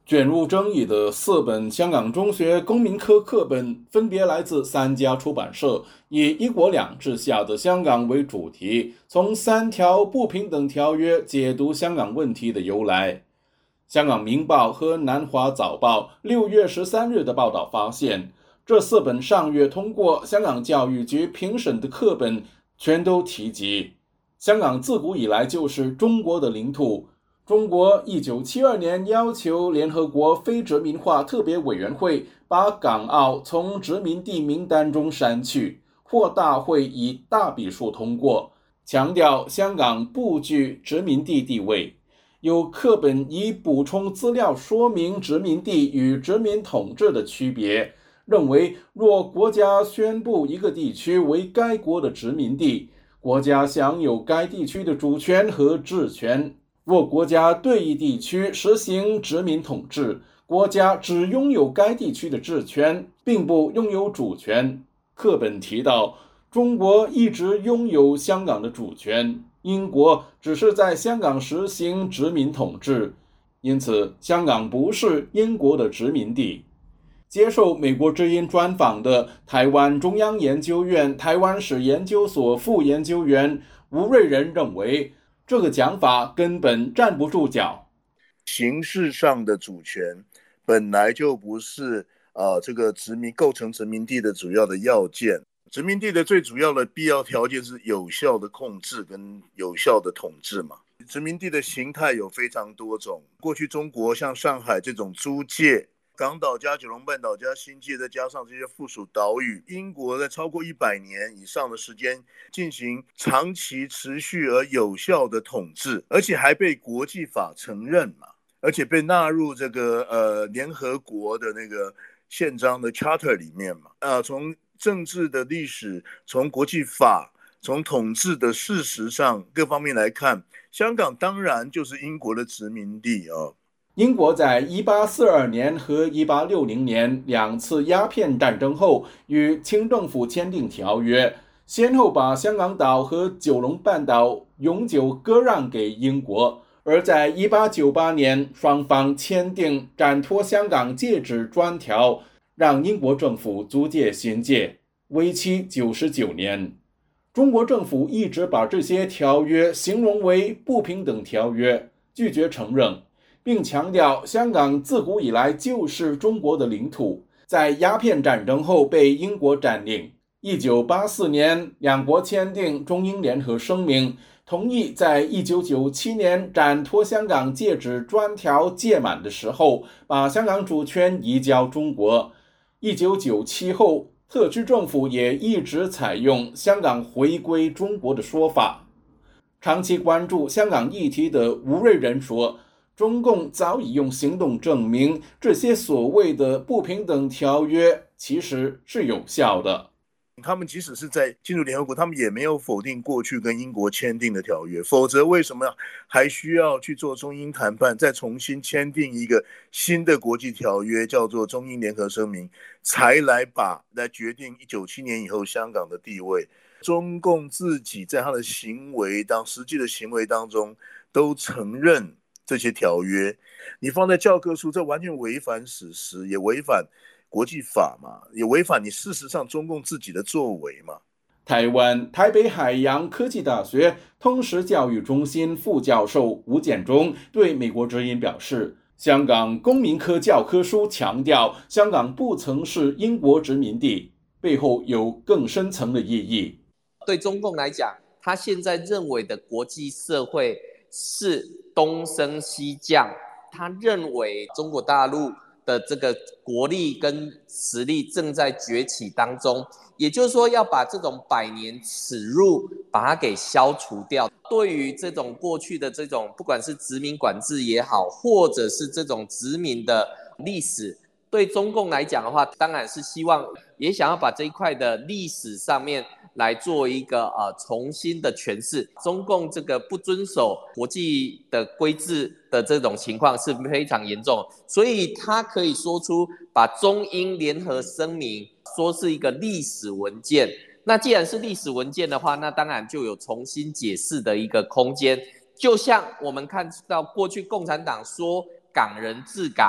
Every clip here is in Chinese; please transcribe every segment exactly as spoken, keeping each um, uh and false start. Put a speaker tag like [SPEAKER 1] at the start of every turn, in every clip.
[SPEAKER 1] 卷入争议的四本香港中学公民科课本分别来自三家出版社，以“一国两制下的香港”为主题，从三条不平等条约解读香港问题的由来。香港明报和南华早报六月十三日的报道发现，这四本上月通过香港教育局评审的课本全都提及，香港自古以来就是中国的领土。中国一九七二年要求联合国非殖民化特别委员会把港澳从殖民地名单中删去，获大会以大比数通过，强调香港不具殖民地地位。有课本以补充资料说明殖民地与殖民统治的区别，认为若国家宣布一个地区为该国的殖民地，国家享有该地区的主权和治权。若国家对一地区实行殖民统治，国家只拥有该地区的治权，并不拥有主权。课本提到，中国一直拥有香港的主权，英国只是在香港实行殖民统治，因此香港不是英国的殖民地。接受美国之音专访的台湾中央研究院台湾史研究所副研究员吴瑞仁认为，这个讲法根本站不住脚。
[SPEAKER 2] 形式上的主权本来就不是呃这个殖民构成殖民地的主要的要件。殖民地的最主要的必要条件是有效的控制跟有效的统治嘛。殖民地的形态有非常多种，过去中国像上海这种租界，港岛加九龙半岛加新界，再加上这些附属岛屿，英国在超过一百年以上的时间进行长期持续而有效的统治，而且还被国际法承认嘛，而且被纳入这个呃联合国的那个宪章的 charter 里面嘛。呃，从政治的历史，从国际法，从统治的事实上各方面来看，香港当然就是英国的殖民地啊。
[SPEAKER 1] 英国在一八四二年和一八六零年两次鸦片战争后与清政府签订条约，先后把香港岛和九龙半岛永久割让给英国。而在一八九八年，双方签订展脱香港界址专条，让英国政府租借新界，为期九十九年。中国政府一直把这些条约形容为不平等条约，拒绝承认，并强调香港自古以来就是中国的领土，在鸦片战争后被英国占领。一九八四年，两国签订中英联合声明，同意在一九九七年展脱香港界址专条届满的时候，把香港主权移交中国。一九九七后，特区政府也一直采用香港回归中国的说法。长期关注香港议题的吴瑞仁说，中共早已用行动证明，这些所谓的不平等条约其实是有效的。
[SPEAKER 2] 他们即使是在进入联合国，他们也没有否定过去跟英国签订的条约，否则为什么还需要去做中英谈判，再重新签订一个新的国际条约，叫做中英联合声明，才来把来决定一九九七年以后香港的地位。中共自己在他的行为当实际的行为当中都承认这些条约，你放在教科书，这完全违反史实，也违反国际法嘛，也违反你事实上中共自己的作为嘛。
[SPEAKER 1] 台湾台北海洋科技大学通识教育中心副教授吴建中对美国之音表示，香港公民科教科书强调香港不曾是英国殖民地，背后有更深层的意义。
[SPEAKER 3] 对中共来讲，他现在认为的国际社会是东升西降，他认为中国大陆的这个国力跟实力正在崛起当中，也就是说要把这种百年耻辱把它给消除掉。对于这种过去的这种不管是殖民管制也好，或者是这种殖民的历史，对中共来讲的话，当然是希望也想要把这一块的历史上面来做一个呃重新的诠释。中共这个不遵守国际的规制的这种情况是非常严重，所以他可以说出把中英联合声明说是一个历史文件。那既然是历史文件的话，那当然就有重新解释的一个空间。就像我们看到过去共产党说港人治港，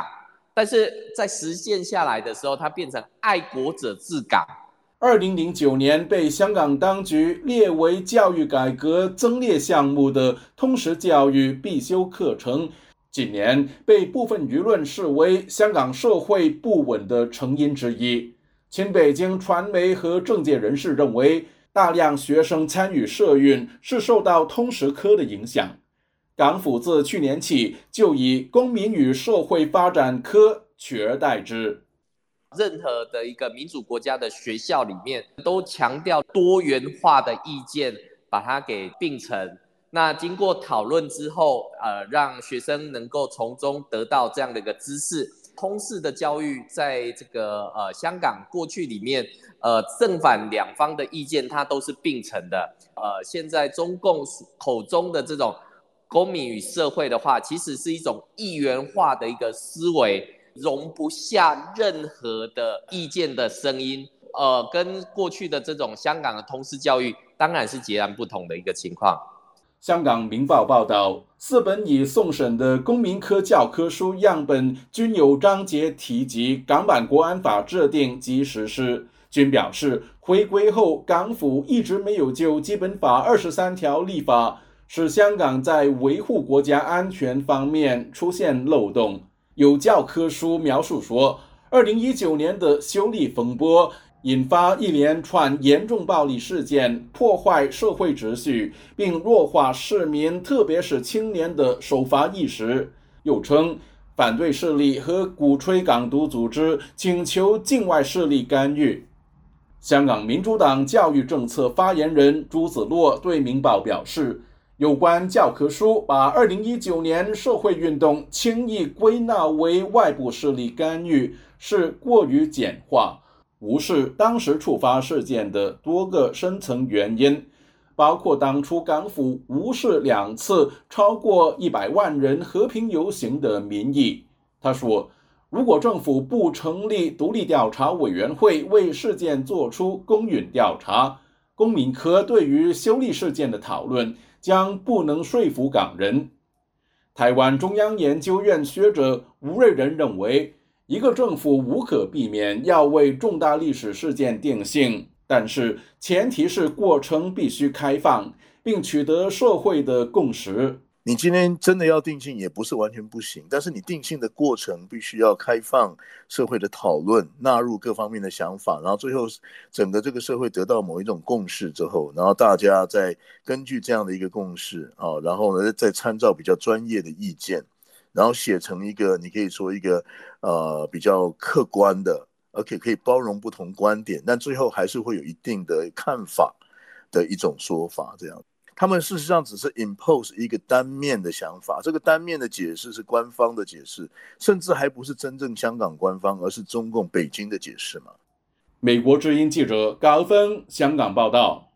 [SPEAKER 3] 但是在实践下来的时候，它变成爱国者治港。
[SPEAKER 1] 二零零九年被香港当局列为教育改革增列项目的通识教育必修课程，近年被部分舆论视为香港社会不稳的成因之一。亲北京传媒和政界人士认为，大量学生参与社运是受到通识科的影响。港府自去年起就以公民与社会发展科取而代之。
[SPEAKER 3] 任何的一个民主国家的学校里面都强调多元化的意见，把它给并成。那经过讨论之后，呃，让学生能够从中得到这样的一个知识。通识的教育在这个呃香港过去里面，呃正反两方的意见它都是并成的。呃，现在中共口中的这种公民与社会的话，其实是一种一元化的一个思维，容不下任何的意见的声音。呃，跟过去的这种香港的通识教育当然是截然不同的一个情况。
[SPEAKER 1] 香港明报报道，四本已送审的公民科教科书样本均有章节提及港版国安法制定及实施，均表示回归后港府一直没有就基本法二十三条立法，使香港在维护国家安全方面出现漏洞。有教科书描述说，二零一九年的修例风波引发一连串严重暴力事件，破坏社会秩序，并弱化市民特别是青年的守法意识。又称反对势力和鼓吹港独组织请求境外势力干预。香港民主党教育政策发言人朱子洛对明报表示，有关教科书把二零一九年社会运动轻易归纳为外部势力干预是过于简化，无视当时触发事件的多个深层原因，包括当初港府无视两次超过一百万人和平游行的民意。他说，如果政府不成立独立调查委员会为事件做出公允调查，公民科对于修例事件的讨论将不能说服港人。台湾中央研究院学者吴瑞仁认为，一个政府无可避免要为重大历史事件定性，但是前提是过程必须开放，并取得社会的共识。
[SPEAKER 2] 你今天真的要定性也不是完全不行，但是你定性的过程必须要开放社会的讨论，纳入各方面的想法，然后最后整个这个社会得到某一种共识之后，然后大家再根据这样的一个共识、啊、然后呢再参照比较专业的意见，然后写成一个你可以说一个呃比较客观的，而且可以包容不同观点，但最后还是会有一定的看法的一种说法。这样他们事实上只是 impose 一个单面的想法，这个单面的解释是官方的解释，甚至还不是真正香港官方，而是中共北京的解释嘛。
[SPEAKER 1] 美国之音记者高峰香港报道。